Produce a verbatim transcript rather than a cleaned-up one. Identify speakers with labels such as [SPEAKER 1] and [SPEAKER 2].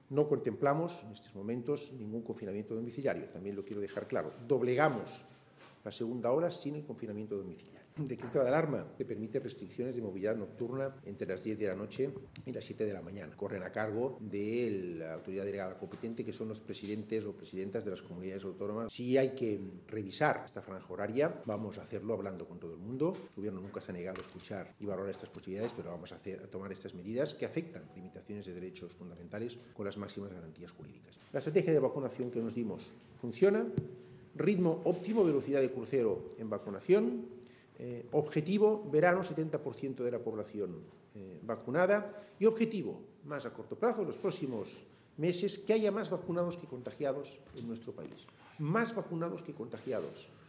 [SPEAKER 1] No contemplamos en estos momentos ningún confinamiento domiciliario, también lo quiero dejar claro. Doblegamos la segunda ola sin el confinamiento domiciliario. Un decreto de alarma que permite restricciones de movilidad nocturna entre las diez de la noche y las siete de la mañana. Corren a cargo de la autoridad delegada competente, que son los presidentes o presidentas de las comunidades autónomas. Si hay que revisar esta franja horaria, vamos a hacerlo hablando con todo el mundo. El Gobierno nunca se ha negado a escuchar y valorar estas posibilidades, pero vamos a, hacer, a tomar estas medidas que afectan limitaciones de derechos fundamentales con las máximas garantías jurídicas. La estrategia de vacunación que nos dimos funciona. Ritmo óptimo, velocidad de crucero en vacunación. Eh, objetivo, verano, setenta por ciento de la población eh, vacunada. Y objetivo, más a corto plazo, en los próximos meses, que haya más vacunados que contagiados en nuestro país. Más vacunados que contagiados.